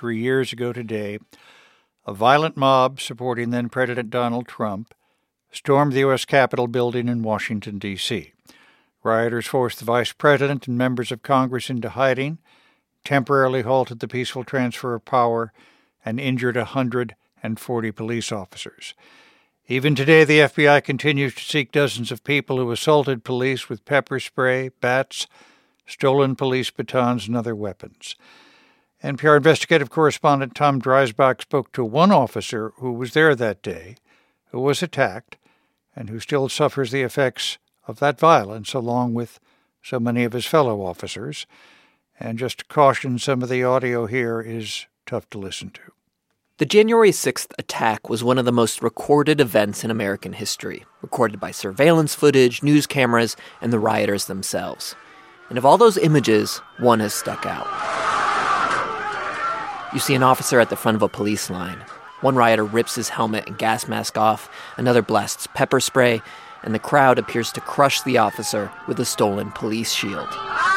3 years ago today, a violent mob supporting then-President Donald Trump stormed the U.S. Capitol building in Washington, D.C. Rioters forced the vice president and members of Congress into hiding, temporarily halted the peaceful transfer of power, and injured 140 police officers. Even today, the FBI continues to seek dozens of people who assaulted police with pepper spray, bats, stolen police batons, and other weapons. NPR investigative correspondent Tom Dreisbach spoke to one officer who was there that day, who was attacked, and who still suffers the effects of that violence along with so many of his fellow officers. And just to caution, some of the audio here is tough to listen to. The January 6th attack was one of the most recorded events in American history, recorded by surveillance footage, news cameras, and the rioters themselves. And of all those images, one has stuck out. You see an officer at the front of a police line. One rioter rips his helmet and gas mask off, another blasts pepper spray, and the crowd appears to crush the officer with a stolen police shield.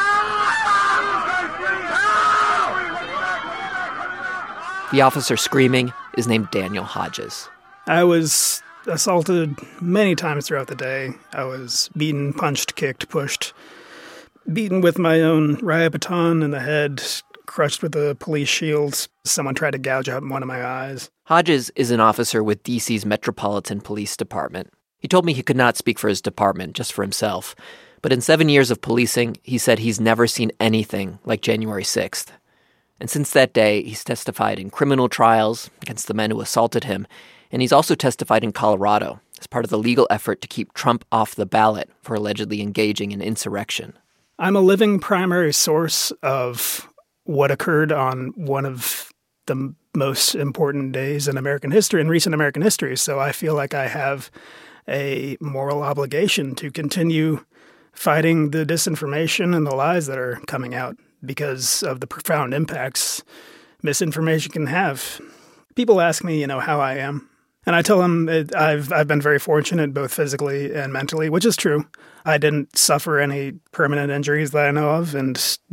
The officer screaming is named Daniel Hodges. I was assaulted many times throughout the day. I was beaten, punched, kicked, pushed, beaten with my own riot baton in the head, crushed with a police shield. Someone tried to gouge out one of my eyes. Hodges is an officer with D.C.'s Metropolitan Police Department. He told me he could not speak for his department, just for himself. But in 7 years of policing, he said he's never seen anything like January 6th. And since that day, he's testified in criminal trials against the men who assaulted him, and he's also testified in Colorado as part of the legal effort to keep Trump off the ballot for allegedly engaging in insurrection. I'm a living primary source of what occurred on one of the most important days in American history, in recent American history, so I feel like I have a moral obligation to continue fighting the disinformation and the lies that are coming out because of the profound impacts misinformation can have. People ask me, how I am. And I tell them I've been very fortunate both physically and mentally, which is true. I didn't suffer any permanent injuries that I know of. And,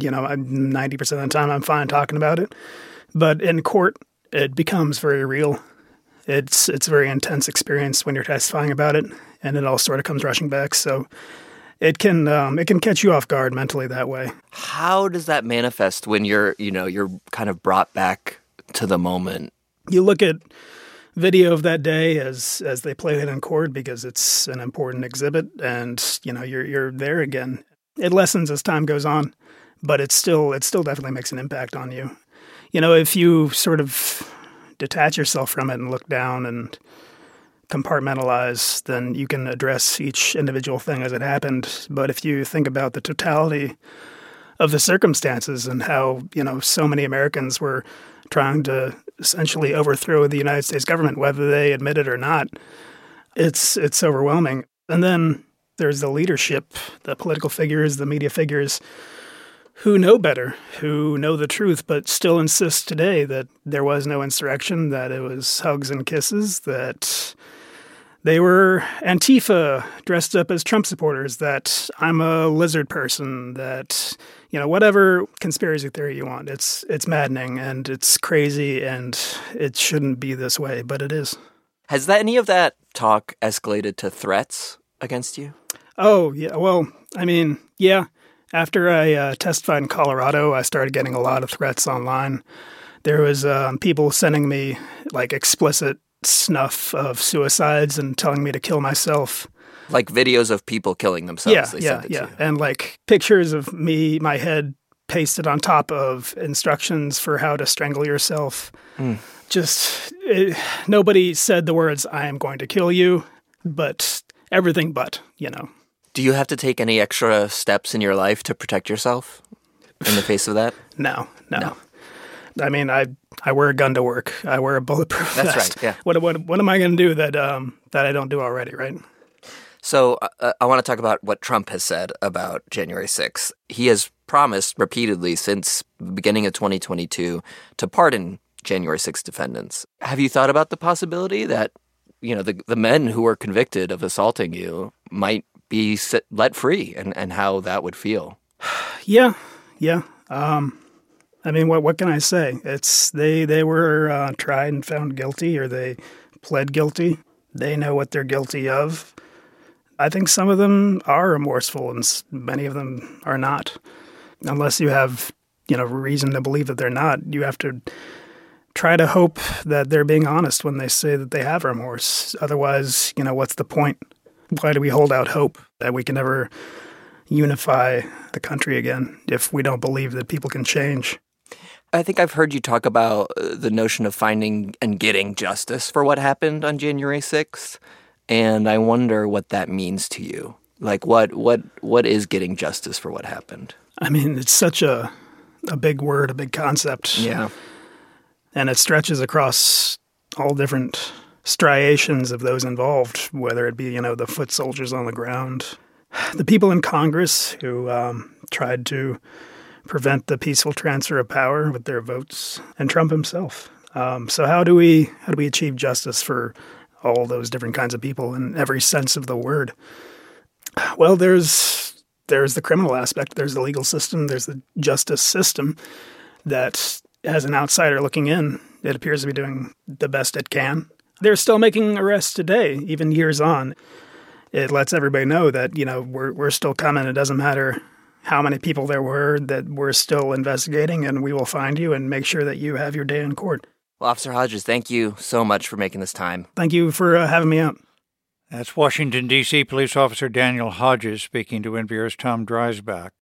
90% of the time I'm fine talking about it. But in court, it becomes very real. It's a very intense experience when you're testifying about it. And it all sort of comes rushing back. So it can catch you off guard mentally that way. How does that manifest when you're kind of brought back to the moment? You look at video of that day as they play it in court because it's an important exhibit, and you're there again. It lessens as time goes on, but it still definitely makes an impact on you. If you sort of detach yourself from it and look down and compartmentalize, then you can address each individual thing as it happened. But if you think about the totality of the circumstances and how, so many Americans were trying to essentially overthrow the United States government, whether they admit it or not, it's overwhelming. And then there's the leadership, the political figures, the media figures who know better, who know the truth, but still insist today that there was no insurrection, that it was hugs and kisses, that they were Antifa dressed up as Trump supporters, that I'm a lizard person, that, whatever conspiracy theory you want. It's maddening and it's crazy and it shouldn't be this way, but it is. Has any of that talk escalated to threats against you? Oh, yeah. Well, yeah. After I testified in Colorado, I started getting a lot of threats online. There was people sending me explicit snuff of suicides and telling me to kill myself. Like videos of people killing themselves. Yeah. And pictures of me, my head pasted on top of instructions for how to strangle yourself. Nobody said the words, "I am going to kill you," but everything but. Do you have to take any extra steps in your life to protect yourself in the face of that? No. I wear a gun to work. I wear a bulletproof vest. That's right, yeah. What am I going to do that I don't do already, right? So I want to talk about what Trump has said about January 6th. He has promised repeatedly since the beginning of 2022 to pardon January 6th defendants. Have you thought about the possibility that, the men who were convicted of assaulting you might be let free and how that would feel? Yeah. I mean, what can I say? It's they were tried and found guilty, or they pled guilty. They know what they're guilty of. I think some of them are remorseful, and many of them are not. Unless you have, reason to believe that they're not, you have to try to hope that they're being honest when they say that they have remorse. Otherwise, what's the point? Why do we hold out hope that we can ever unify the country again if we don't believe that people can change? I think I've heard you talk about the notion of finding and getting justice for what happened on January 6th, and I wonder what that means to you. Like, what is getting justice for what happened? I mean, it's such a big word, a big concept. Yeah. And it stretches across all different striations of those involved, whether it be, the foot soldiers on the ground, the people in Congress who tried to prevent the peaceful transfer of power with their votes, and Trump himself. So how do we achieve justice for all those different kinds of people in every sense of the word? Well, there's the criminal aspect, there's the legal system, there's the justice system that, as an outsider looking in, it appears to be doing the best it can. They're still making arrests today, even years on. It lets everybody know that, we're still coming. It doesn't matter how many people there were, that we're still investigating, and we will find you and make sure that you have your day in court. Well, Officer Hodges, thank you so much for making this time. Thank you for having me out. That's Washington, D.C. Police Officer Daniel Hodges speaking to NPR's Tom Dreisbach.